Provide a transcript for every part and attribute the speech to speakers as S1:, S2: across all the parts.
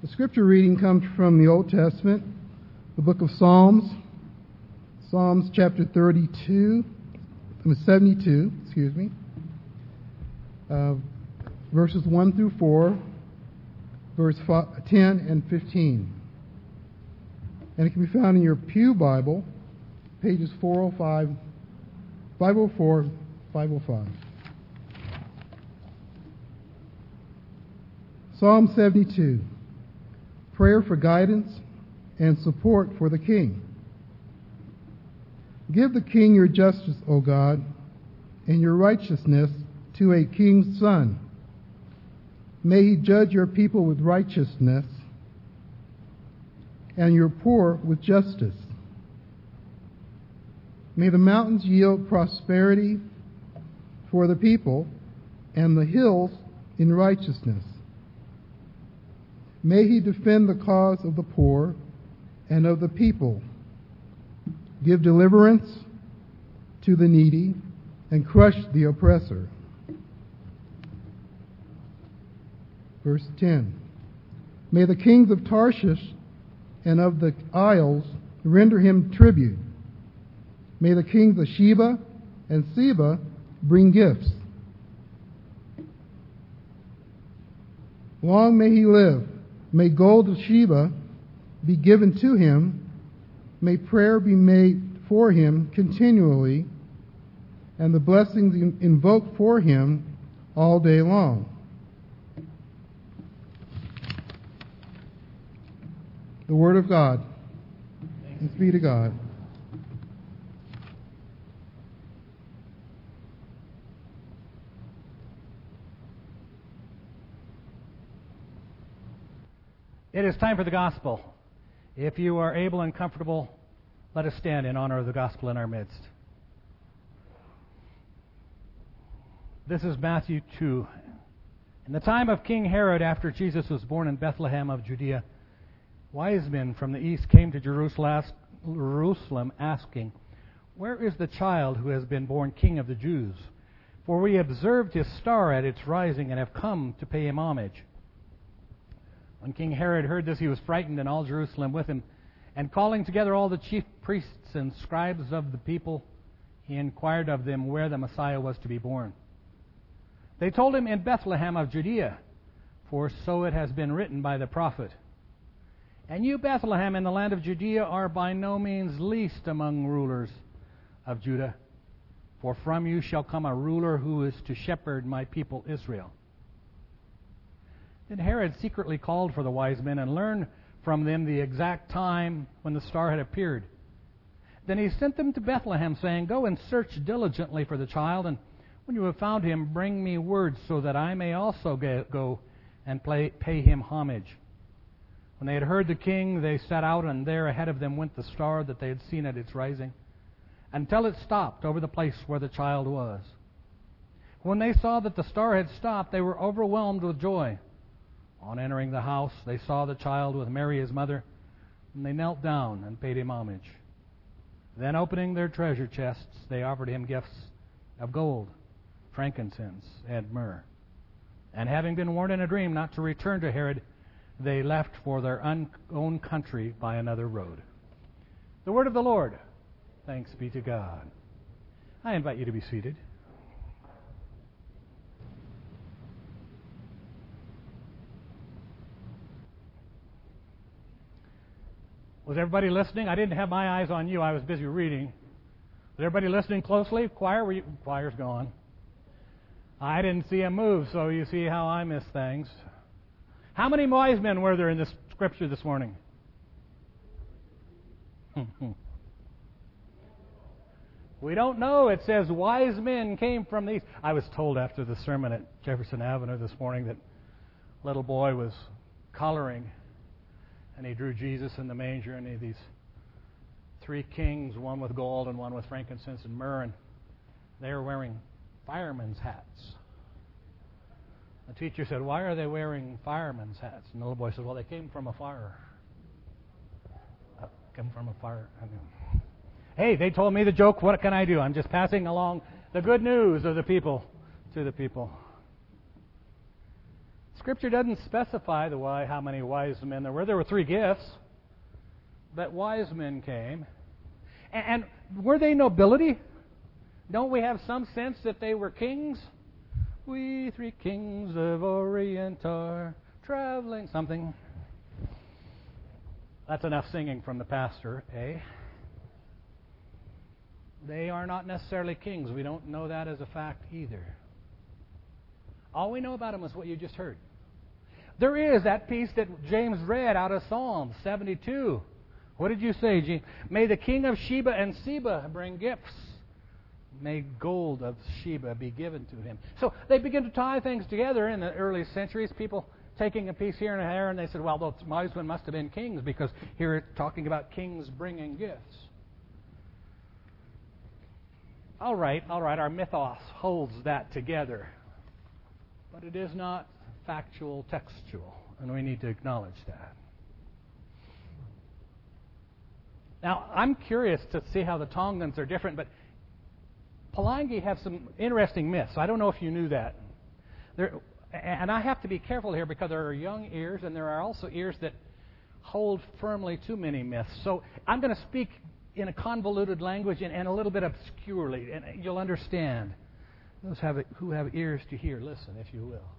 S1: The scripture reading comes from the Old Testament, the book of Psalms, Psalms chapter 72, verses 1 through 4, verse 10 and 15. And it can be found in your Pew Bible, pages 405, 504, 505. Psalm 72, prayer for guidance and support for the king. Give the king your justice, O God, and your righteousness to a king's son. May he judge your people with righteousness and your poor with justice. May the mountains yield prosperity for the people and the hills in righteousness. May he defend the cause of the poor and of the people, give deliverance to the needy, and crush the oppressor. Verse 10. May the kings of Tarshish and of the isles render him tribute. May the kings of Sheba and Seba bring gifts. Long may he live. May gold of Sheba be given to him. May prayer be made for him continually, and the blessings invoked for him all day long. The Word of God. Thanks be to God.
S2: It is time for the gospel. If you are able and comfortable, let us stand in honor of the gospel in our midst. This is Matthew 2. In the time of King Herod, after Jesus was born in Bethlehem of Judea, wise men from the east came to Jerusalem asking, "Where is the child who has been born King of the Jews? For we observed his star at its rising and have come to pay him homage." When King Herod heard this, he was frightened, and all Jerusalem with him. And calling together all the chief priests and scribes of the people, he inquired of them where the Messiah was to be born. They told him, "In Bethlehem of Judea, for so it has been written by the prophet. And you, Bethlehem, in the land of Judea, are by no means least among rulers of Judah, for from you shall come a ruler who is to shepherd my people Israel." Then Herod secretly called for the wise men and learned from them the exact time when the star had appeared. Then he sent them to Bethlehem, saying, "Go and search diligently for the child, and when you have found him, bring me word so that I may also go and pay him homage." When they had heard the king, they set out, and there ahead of them went the star that they had seen at its rising, until it stopped over the place where the child was. When they saw that the star had stopped, they were overwhelmed with joy. On entering the house, they saw the child with Mary his mother, and they knelt down and paid him homage. Then, opening their treasure chests, they offered him gifts of gold, frankincense, and myrrh. And having been warned in a dream not to return to Herod, they left for their own country by another road. The word of the Lord. Thanks be to God. I invite you to be seated. Was everybody listening? I didn't have my eyes on you. I was busy reading. Was everybody listening closely? Choir? Choir's gone. I didn't see him move, so you see how I miss things. How many wise men were there in this scripture this morning? We don't know. It says wise men came from the east. I was told after the sermon at Jefferson Avenue this morning that a little boy was coloring, and he drew Jesus in the manger, and these three kings, one with gold and one with frankincense and myrrh, and they were wearing firemen's hats. The teacher said, "Why are they wearing firemen's hats?" And the little boy said, "Well, they came from a fire." Come from a fire. Hey, they told me the joke. What can I do? I'm just passing along the good news of the people to the people. Scripture doesn't specify how many wise men there were. There were 3 gifts, but wise men came. And were they nobility? Don't we have some sense that they were kings? We 3 kings of Orient are traveling something. That's enough singing from the pastor, eh? They are not necessarily kings. We don't know that as a fact either. All we know about them is what you just heard. There is that piece that James read out of Psalm 72. What did you say, James? May the king of Sheba and Seba bring gifts. May gold of Sheba be given to him. So they begin to tie things together in the early centuries. People taking a piece here and there, and they said, well, those wise men must have been kings because here it's talking about kings bringing gifts. All right, our mythos holds that together. But it is not factual, textual, and we need to acknowledge that. Now, I'm curious to see how the Tongans are different, but Palangi have some interesting myths. I don't know if you knew that. And I have to be careful here because there are young ears, and there are also ears that hold firmly to many myths. So I'm going to speak in a convoluted language and a little bit obscurely, and you'll understand. Those who have ears to hear, listen, if you will.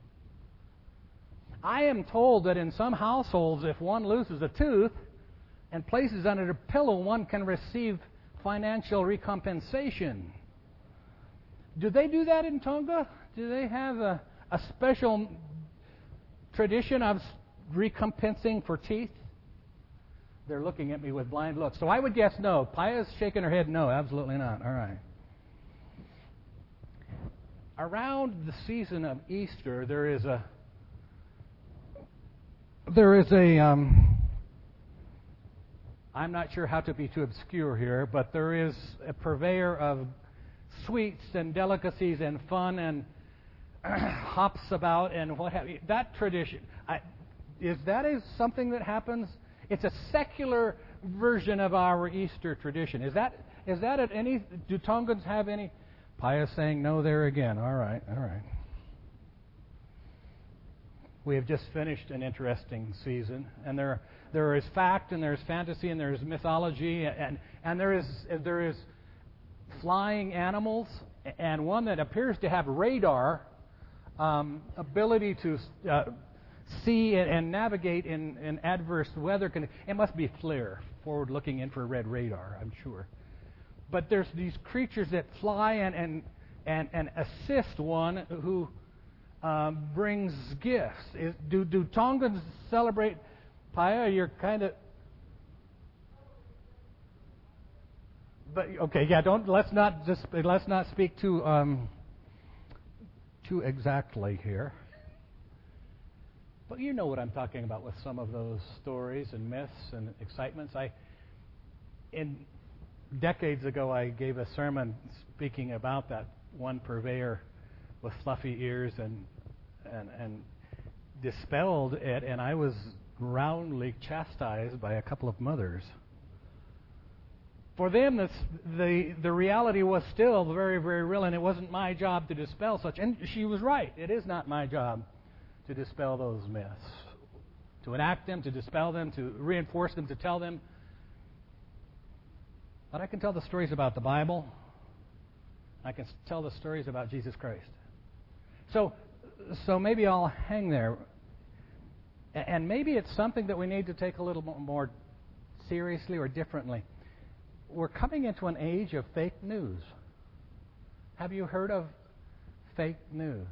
S2: I am told that in some households, if one loses a tooth and places under a pillow, one can receive financial recompensation. Do they do that in Tonga? Do they have a special tradition of recompensing for teeth? They're looking at me with blind looks. So I would guess no. Paya's shaking her head no, absolutely not. All right. Around the season of Easter, there is a I'm not sure how to be too obscure here, but there is a purveyor of sweets and delicacies and fun and hops about and what have you. That tradition, is something that happens? It's a secular version of our Easter tradition. Is that at any? Do Tongans have any? Pius saying no there again. All right. We have just finished an interesting season, and there is fact, and there's fantasy, and there's mythology, and there is flying animals, and one that appears to have radar ability to see and navigate in adverse weather conditions. It must be FLIR, forward-looking infrared radar, I'm sure. But there's these creatures that fly and assist one who brings gifts. Do Tongans celebrate Paya? You're kind of... But okay, yeah. Let's not speak too exactly here. But you know what I'm talking about with some of those stories and myths and excitements. Decades ago, I gave a sermon speaking about that one purveyor with fluffy ears and dispelled it, and I was roundly chastised by a couple of mothers. For them, the reality was still very, very real, and it wasn't my job to dispel such. And she was right. It is not my job to dispel those myths, to enact them, to dispel them, to reinforce them, to tell them. But I can tell the stories about the Bible. I can tell the stories about Jesus Christ. So maybe I'll hang there. And maybe it's something that we need to take a little more seriously or differently. We're coming into an age of fake news. Have you heard of fake news?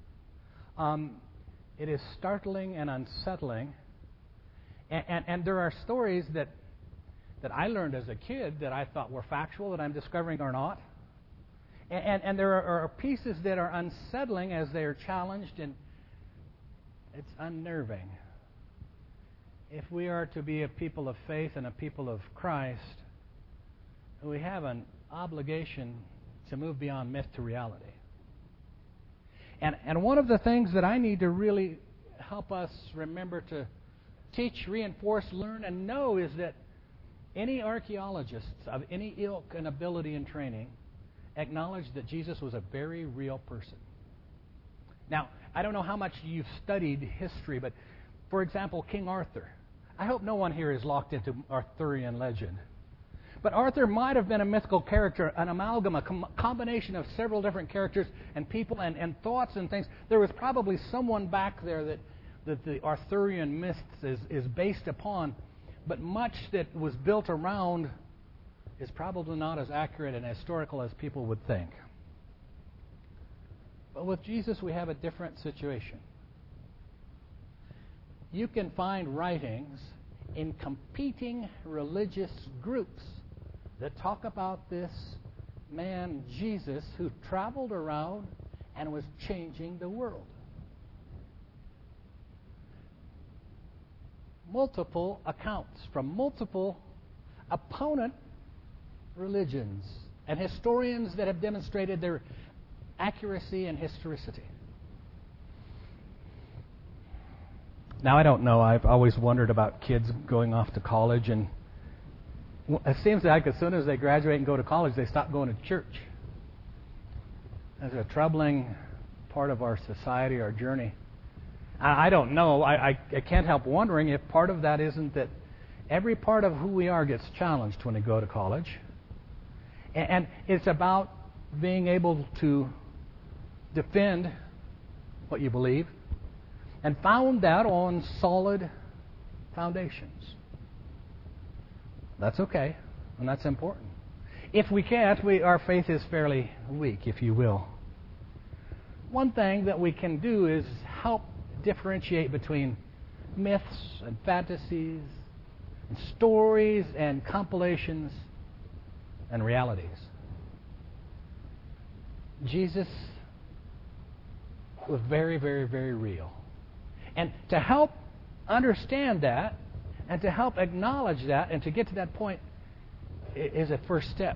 S2: It is startling and unsettling. And there are stories that I learned as a kid that I thought were factual that I'm discovering are not. And there are pieces that are unsettling as they are challenged, and it's unnerving. If we are to be a people of faith and a people of Christ, we have an obligation to move beyond myth to reality. And one of the things that I need to really help us remember to teach, reinforce, learn, and know is that any archaeologists of any ilk and ability and training acknowledge that Jesus was a very real person. Now, I don't know how much you've studied history, but for example, King Arthur. I hope no one here is locked into Arthurian legend. But Arthur might have been a mythical character, an amalgam, a combination of several different characters and people and thoughts and things. There was probably someone back there that the Arthurian myths is based upon, but much that was built around is probably not as accurate and historical as people would think. But with Jesus, we have a different situation. You can find writings in competing religious groups that talk about this man, Jesus, who traveled around and was changing the world. Multiple accounts from multiple opponent religions and historians that have demonstrated their accuracy and historicity. Now, I don't know. I've always wondered about kids going off to college, and it seems like as soon as they graduate and go to college, they stop going to church. That's a troubling part of our society, our journey. I don't know. I can't help wondering if part of that isn't that every part of who we are gets challenged when we go to college. And it's about being able to defend what you believe and found that on solid foundations. That's okay, and that's important. If we can't, our faith is fairly weak, if you will. One thing that we can do is help differentiate between myths and fantasies and stories and compilations and realities. Jesus was very, very, very real. And to help understand that and to help acknowledge that and to get to that point is a first step.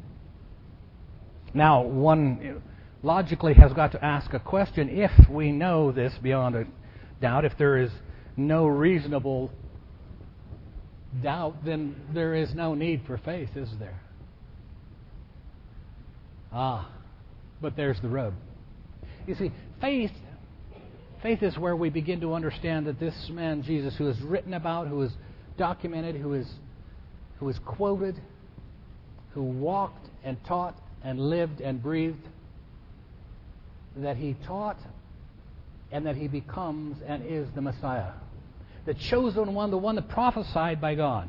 S2: Now, one logically has got to ask a question. If we know this beyond a doubt, if there is no reasonable doubt, then there is no need for faith, is there? But there's the rub. You see, faith is where we begin to understand that this man, Jesus, who is written about, who is documented, who is quoted, who walked and taught and lived and breathed, that he taught and that he becomes and is the Messiah. The chosen one, the one that prophesied by God.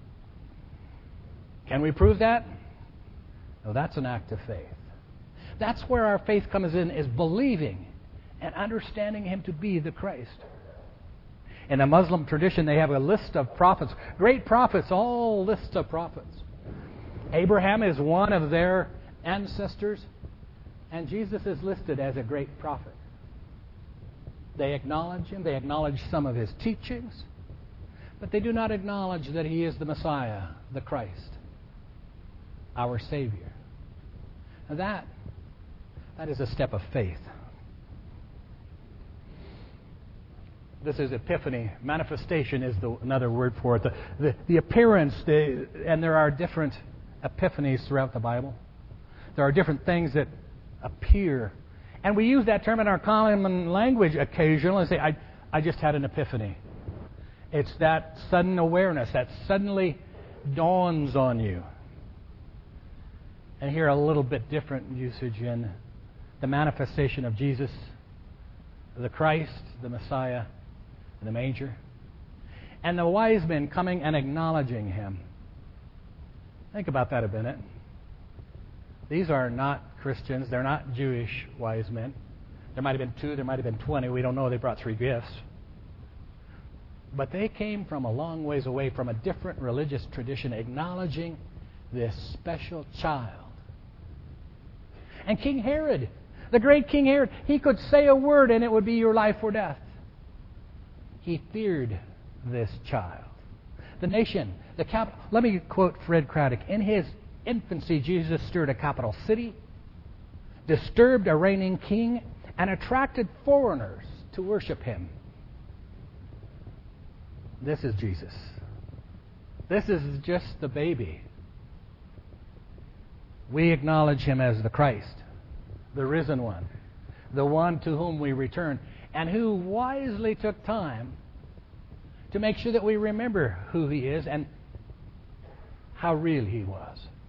S2: Can we prove that? No, that's an act of faith. That's where our faith comes in, is believing and understanding him to be the Christ. In the Muslim tradition, they have a list of prophets, great prophets, all lists of prophets. Abraham is one of their ancestors, and Jesus is listed as a great prophet. They acknowledge him, they acknowledge some of his teachings, but they do not acknowledge that he is the Messiah, the Christ, our Savior. Now that is a step of faith. This is epiphany. Manifestation is another word for it. The appearance, and there are different epiphanies throughout the Bible. There are different things that appear. And we use that term in our common language occasionally and say, I just had an epiphany. It's that sudden awareness that suddenly dawns on you. And here a little bit different usage in the manifestation of Jesus, the Christ, the Messiah, in the manger, and the wise men coming and acknowledging him. Think about that a minute. These are not Christians. They're not Jewish wise men. There might have been 2, there might have been 20. We don't know. They brought 3 gifts. But they came from a long ways away from a different religious tradition, acknowledging this special child. And King Herod, the great King Herod, he could say a word and it would be your life or death. He feared this child. The nation, the capital. Let me quote Fred Craddock. In his infancy, Jesus stirred a capital city, disturbed a reigning king, and attracted foreigners to worship him. This is Jesus. This is just the baby. We acknowledge him as the Christ, the risen one. the one to whom we return, and who wisely took time to make sure that we remember who He is and how real He was.